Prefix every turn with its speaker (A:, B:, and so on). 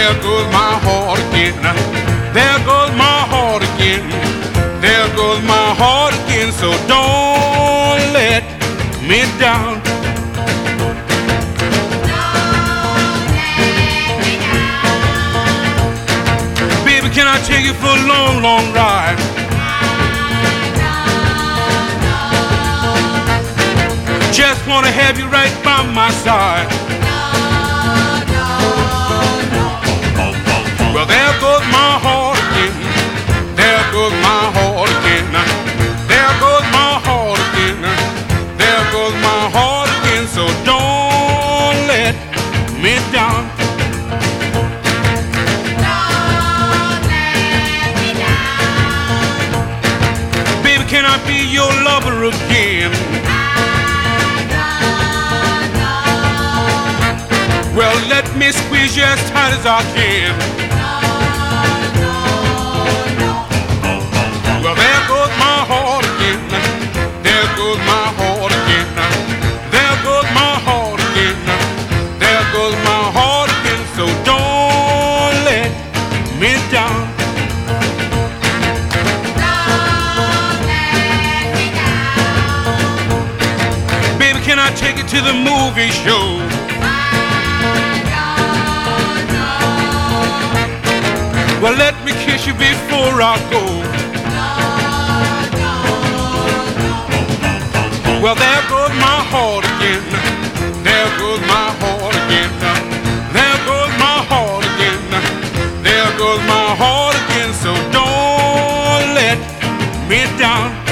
A: there goes my heart again. There goes my heart again. There goes my heart again. So don't let me down. Baby, can I take you for a long, long ride? Just wanna have you right by my side. Well, there goes my heart again. There goes my heart again. There goes my heart again. There goes my heart again. So don't let me down.
B: Don't let me down.
A: Baby, can I be your lover again? Well, let me squeeze you as tight as I can. Well, there goes my heart again. There goes my heart again. There goes my heart again. There goes my heart again. So don't let me down.
B: Don't let me down.
A: Baby, can I take you to the movie show? Well, let me kiss you before I go. Well, there goes my heart again. There goes my heart again. There goes my heart again. There goes my heart again. So don't let me down.